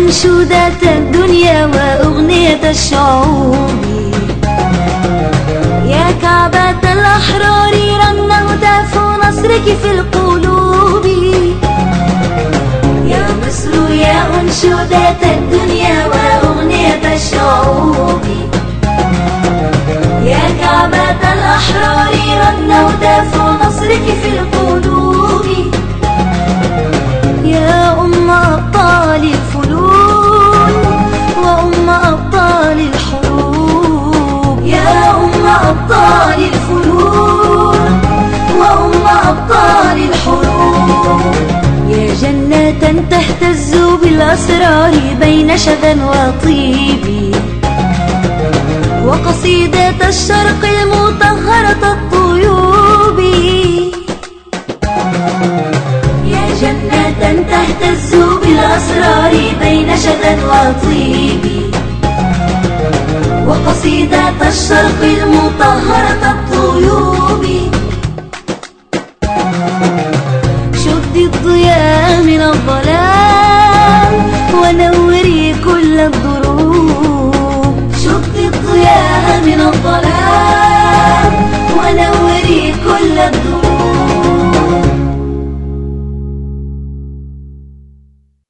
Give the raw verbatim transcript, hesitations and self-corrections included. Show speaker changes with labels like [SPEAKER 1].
[SPEAKER 1] أنشودة الدنيا وأغنية الشعوب. يا كعبة الأحرار رن هتاف نصرك في القلوب. يا مصر يا أنشودة الدنيا وأغنية الشعوب. يا كعبة الأحرار رن هتاف نصرك في القلوب. يا أم أبطال الفنون وأم أبطال الحروب. يا أم أبطال الفنون وأم أبطال الحروب. يا جنة تهتز بالأسرار بين شذا وطيب. وقصيدة الشرق المطهرة الطيوب. يا جنة تهتز بالأسرار بين شذا وطيب. وقصيدة الشرق المطهرة الطيوب. شد الضياء